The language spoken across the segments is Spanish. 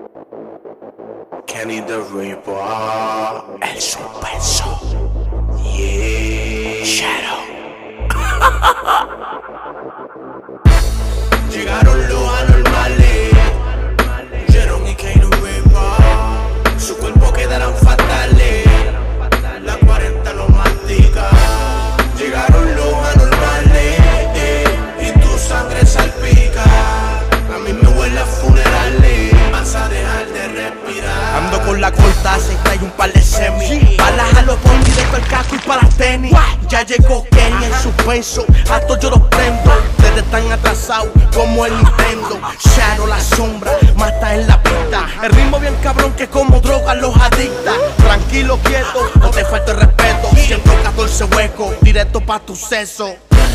Kenny the Reaper, el suspenso, yeah, Shadow. Llegaron los anormales, Jeron y Kenny Reaper, su cuerpo quedarán fatales, la 40 lo mastica. Llegaron los anormales, y tu sangre salpica. A mí me huele a funerales, vas a dejar de respirar. Ando con la corta, se trae un par de semis. Balas a los bombis, directo al casco y para las tenis. Ya llegó Kenny en suspenso, a todos yo los prendo. Ustedes están atrasados como el Nintendo. Shadow la sombra, mata en la pista. El ritmo bien cabrón que como droga los adicta. Tranquilo, quieto, no te falta el respeto. 114 huecos, directo pa' tu seso.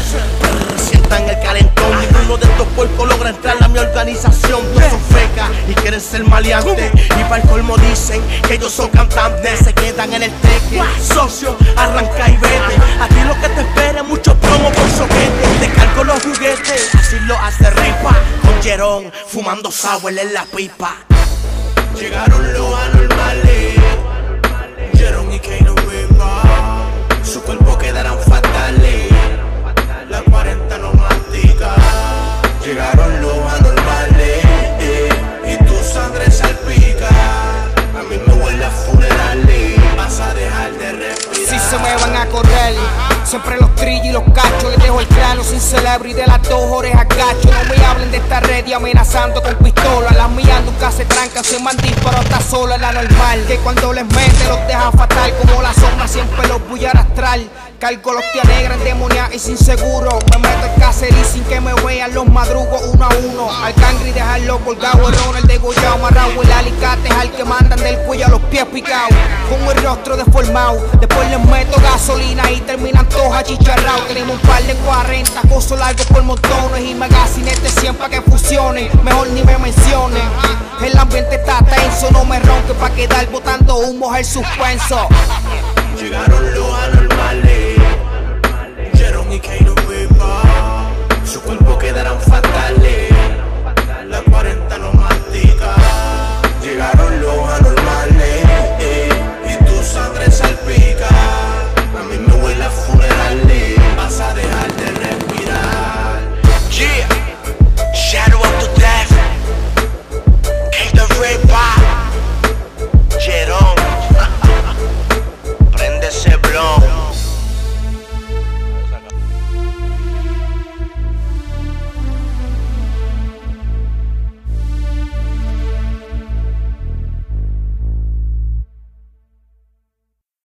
Sientan el calentón, ninguno de estos puercos logra entrar a mi organización. Todos son fecas y quieren ser maleantes, y para el colmo dicen que ellos son cantantes. Se quedan en el teque, socio, arranca y vete. A ti lo que te espera es mucho promo por soquete. Te cargo los juguetes, así lo hace Ripa con Jeron, fumando sour en la pipa. Llegaron los anormales, Jeron y Kenny Reaper, su cuerpo quedarán fatales, la 40 no mastica. Llegaron los anormales, y tu sangre salpica. A mí me huele a funerales, vas a dejar de respirar. Si se me van a correr, siempre los trillos y los cachos. Les dejo el cráneo sin celebro y de las 2 orejas gacho. No me hablen de esta red y amenazando con pistola. Las mías nunca se trancan, se man disparo, está sola la normal. Que cuando les mete los deja fatal, como la sombra siempre los voy a arrastrar. Cargo los tía negra endemoniada y sin seguro. Me meto el caserí sin que me vean los madrugos uno a uno. Al cangri dejarlo colgado, el Ronald degollado, amarrado. El alicate es al que mandan del cuello a los pies picados. Con el rostro deformado, después les meto gasolina y terminan todos achicharrados. Tenemos un par de 40, cosos largos por montones y magazinetes de 100 pa' que fusionen. Mejor ni me mencionen. El ambiente está tenso, no me ronque pa' quedar botando humo el suspenso. Llegaron los anormales, Jeron y Kenny Reaper, su cuerpo quedarán fatales.